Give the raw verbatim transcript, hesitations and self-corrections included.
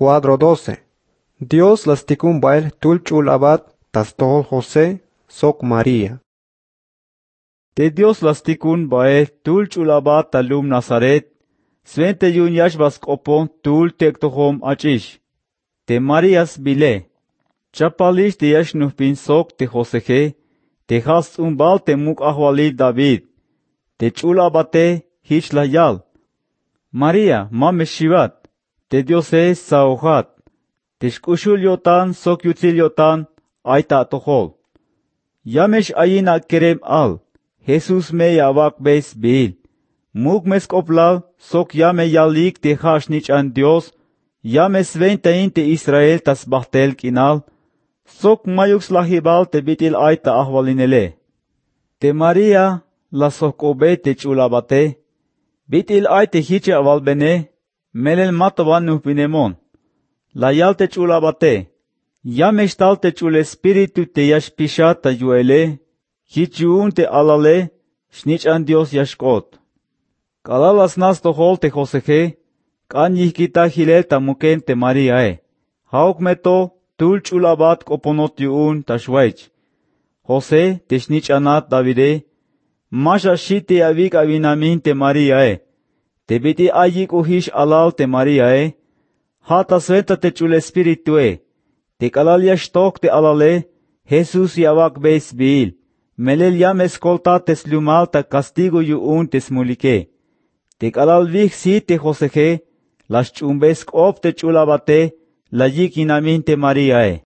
Cuadro doce. Dios las ticum bail tulchul abad tastol José soc María. Te Dios las ticun bae tulchul abad talum Nazaret, svente yun yashbas kopon tul tektohom achish. Te Marias bile. Chapalish te yashnuh bin soc te Joseje, te has un bal te muk ahwali David. Te chula bate hich la yal. María, mame shivat, te Dios es saohat. Te shkushul yotan soc yutzil yotan, aita tohol. Yamesh ayina kerem al, Jesus me yavak beis bil. Muk mes koplal, soc yame yalik te hashnich an Dios, yame sventain te Israel tas bahtel kinal, soc mayux lahibal te bitil aita ahwalinele. Te María, la soc obe te chulabate, bitil aite hiche avalbene, melel matovanuh binemon. La yal te chulabate, yamesh tal te chul espiritu te yashpishata yuele, hichiun te alale, shnich an Dios yashkot. Kalalas nas tohol te Joseje, kan yihkita hilel ta muken te Mariae. Hauk meto, tul chulabat koponot yuun ta shwaich. Jose te shnich anat Davide, masha shite avik avinamin te Mariae. Te biti ayik uhish alal te Mariae, hata sventa te chul espiritue. Te kalal yashtok te alale, Jesus yavak beis bil. Melel yam escolta tes lumal ta castigo yuun tes mulike. Te kalal vik si te Joseje, las chumbesk op te chulabate, la yik inamin te Mariae.